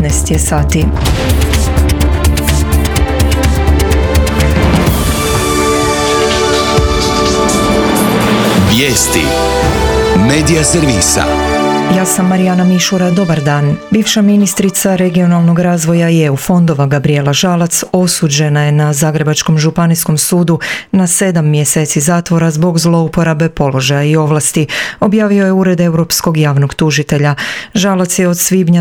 15 je sati. Vijesti Medija servisa. Ja sam Marijana Mišura, dobar dan. Bivša ministrica regionalnog razvoja i EU fondova Gabrijela Žalac osuđena je na Zagrebačkom županijskom sudu na 7 mjeseci zatvora zbog zlouporabe položaja i ovlasti, objavio je Ured Europskog javnog tužitelja. Žalac je od svibnja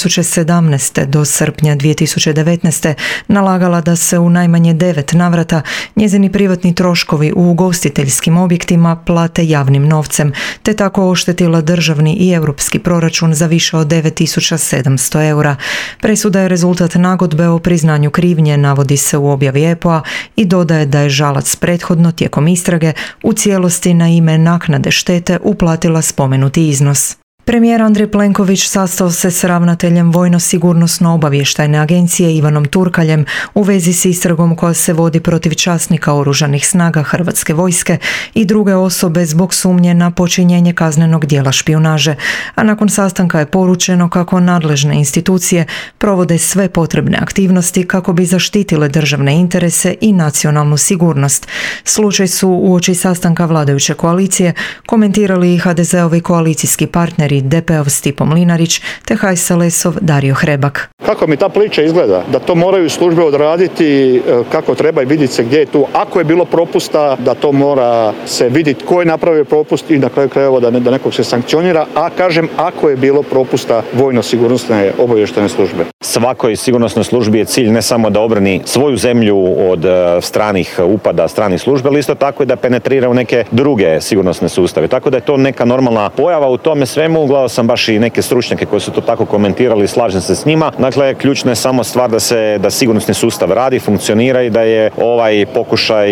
2017. do srpnja 2019. nalagala da se u najmanje 9 navrata njezini privatni troškovi u ugostiteljskim objektima plate javnim novcem, te tako oštetila državni i europski proračun za više od 9.700 eura. Presuda je rezultat nagodbe o priznanju krivnje, navodi se u objavi EPO-a, i dodaje da je Žalac prethodno tijekom istrage u cijelosti na ime naknade štete uplatila spomenuti iznos. Premijer Andrej Plenković sastao se s ravnateljem Vojno-sigurnosno-obavještajne agencije Ivanom Turkaljem u vezi s istragom koja se vodi protiv časnika Oružanih snaga Hrvatske vojske i druge osobe zbog sumnje na počinjenje kaznenog djela špijunaže, a nakon sastanka je poručeno kako nadležne institucije provode sve potrebne aktivnosti kako bi zaštitile državne interese i nacionalnu sigurnost. Slučaj su uoči sastanka vladajuće koalicije komentirali i HDZ-ovi koalicijski partneri DP-ov Stipo Mlinarić te HSLS-ov Dario Hrebak. Kako mi ta priča izgleda, da to moraju službe odraditi kako treba i vidjeti se gdje je tu. Ako je bilo propusta, da to mora se vidjeti ko je napravio propust i na kraju krajeva da nekog se sankcionira, a kažem ako je bilo propusta vojno-sigurnosne obavještajne službe. Svakoj sigurnosnoj službi je cilj ne samo da obrani svoju zemlju od stranih upada, stranih službi, ali isto tako i da penetrira u neke druge sigurnosne sustave. Tako da je to neka normalna pojava u tome svemu. Gledao sam baš i neke stručnjake koji su to tako komentirali, slažem se s njima. Dakle, ključna je samo stvar da sigurnosni sustav radi, funkcionira i da je ovaj pokušaj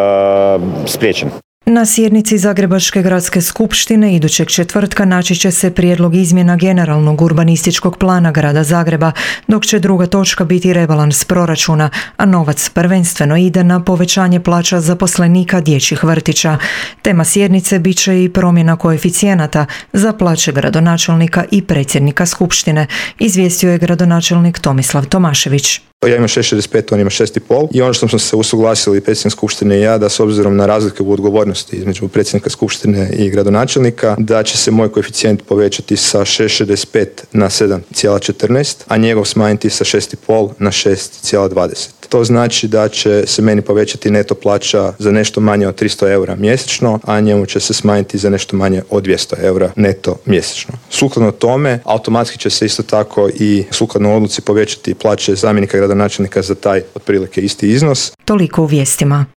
spriječen. Na sjednici Zagrebačke gradske skupštine idućeg četvrtka naći će se prijedlog izmjena generalnog urbanističkog plana grada Zagreba, dok će druga točka biti rebalans proračuna, a novac prvenstveno ide na povećanje plaća zaposlenika dječjih vrtića. Tema sjednice bit će i promjena koeficijenata za plaće gradonačelnika i predsjednika skupštine, izvijestio je gradonačelnik Tomislav Tomašević. Ja imam 6,65, on ima 6,5 i ono što smo se usuglasili predsjednik skupštine i ja, da s obzirom na razlike u odgovornosti između predsjednika skupštine i gradonačelnika, da će se moj koeficijent povećati sa 6,65 na 7,14, a njegov smanjiti sa 6,5 na 6,20. To znači da će se meni povećati neto plaća za nešto manje od 300 eura mjesečno, a njemu će se smanjiti za nešto manje od 200 eura neto mjesečno. Sukladno tome, automatski će se isto tako i sukladno odluci povećati plaće zamjenika gradonačelnika za taj otprilike isti iznos. Toliko u vijestima.